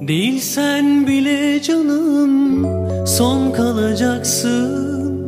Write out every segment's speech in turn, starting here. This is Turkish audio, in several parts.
Değilsen bile canım son kalacaksın.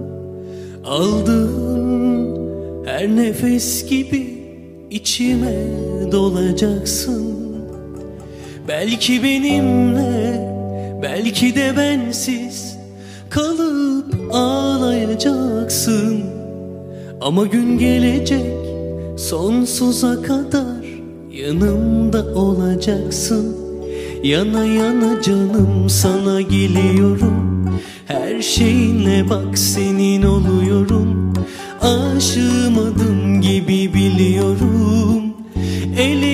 Aldığın her nefes gibi içime dolacaksın. Belki benimle, belki de bensiz kalıp ağlayacaksın. Ama gün gelecek, sonsuza kadar yanımda olacaksın. Yana yana canım sana geliyorum. Her şeyine bak senin oluyorum. Aşığım adım gibi biliyorum. Ele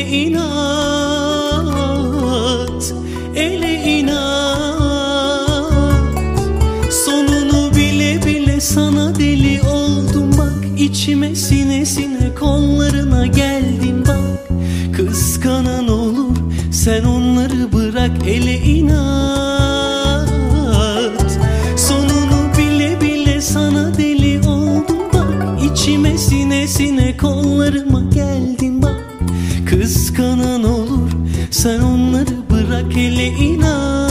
inat, ele inat. Sonunu bile bile sana deli oldum bak. İçime sine sine kollarına geldim bak. Kıskanan olur, sen onları bırak, ele inat. Sonunu bile bile sana deli oldum bak. İçime sine sine kollarıma geldim bak. Kıskanan olur, sen onları bırak, ele inat.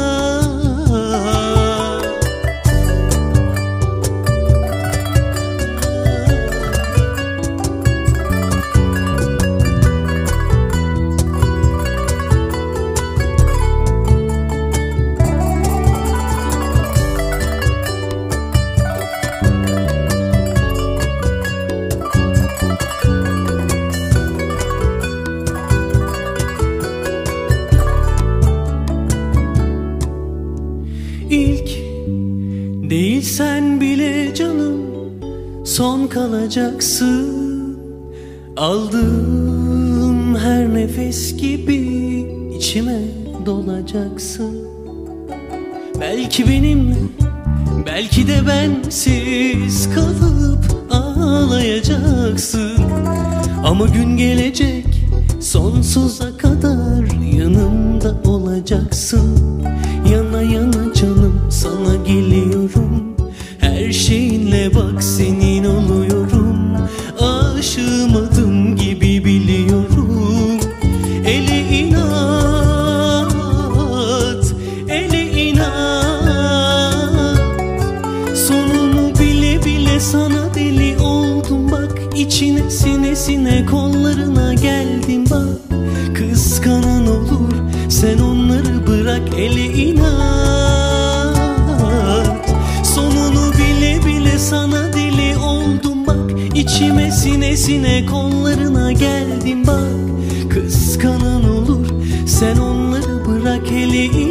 İlk değilsen bile canım son kalacaksın. Aldığım her nefes gibi içime dolacaksın. Belki benimle, belki de bensiz kalıp ağlayacaksın. Ama gün gelecek, sonsuza kadar yanımda olacaksın. Yana yana canım sana geliyorum. Her şeyinle bak senin oluyorum. Aşığım adım gibi biliyorum. Ele inat, ele inat. Sonunu bile bile sana deli oldum bak. İçine sine sine kollarına geldim bak. Kıskanan olur, sen onları bırak, ele inat. Sonunu bile bile sana deli oldum bak. İçime sine sine kollarına geldim bak. Kıskanan olur, sen onları bırak, ele inat.